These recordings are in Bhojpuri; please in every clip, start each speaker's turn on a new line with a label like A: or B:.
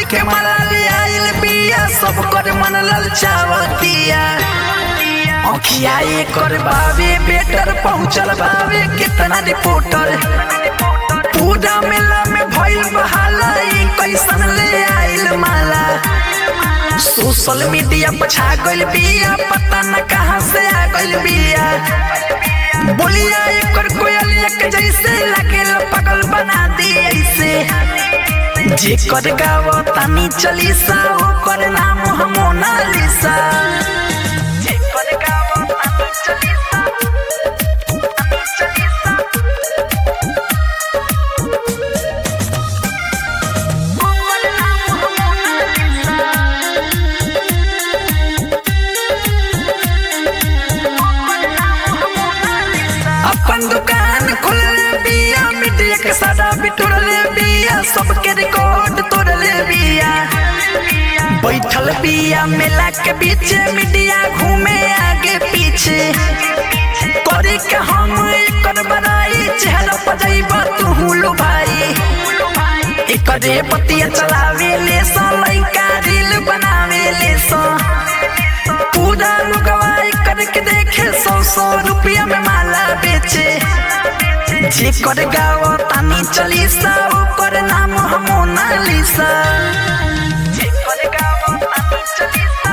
A: के माला ले आइल बिया सब कर मन ललचावतिया अखिया एकर बावे बेटर पहुंचल बावे कितना रिपोर्टर पूरा मेला में भइल बहाला कैसन ले आइल माला सोशल मीडिया पर छा गइल बिया पता न कहां से आ गइल बिया बोलिया एकर कोयलिया के जैसे लागेल पागल बना दी ऐसे जेकर गावतानी चलीसा ओकर नाम ह मोनालिसा जेकर गावतानी चलीसा अपन दुकान खोल बिया मीडिया के सारा बिटोर ले बिया सबके रिकॉर्ड तोड़ ले बिया बैठल बिया मेला के बीच मीडिया घूमे आगे पीछे करे के हम एकर बड़ाई चेहरा पर जाइबा तू हुलू भाई एकरे पतिया चलावे ले सो लइका रील बनावे ले सो पूरा लुगवा एकर के देखे 100 रुपया में माला बेचे जेकर गावतानी चलीसा ओकर नाम ह मोनालिसा जेकर गावतानी चलीसा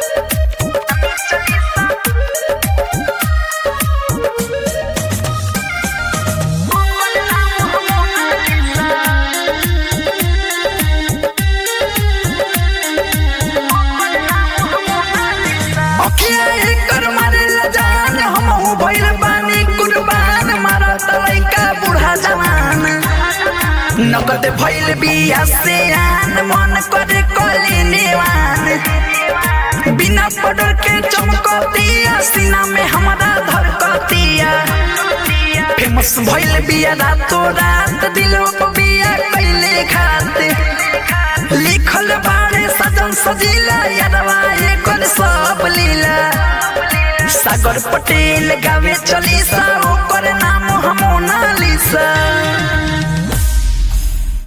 A: अखिया एकर मारेला जान हमहु भइल बानी कुर्बान मारत लइका बूढ़ा जवान नगद भइल बिया से आन मन करे कली नेवान बिना पड़ल के चमकतिया सीना में हमारा धड़कतिया फेमस भइल बिया रातों रात दिलों को बिया कैले खात लिखल बारे सजन सजीला यादवा एकर सब लीला सागर पटेल गावे चलीसा ओकर नाम ह मोनालिसा।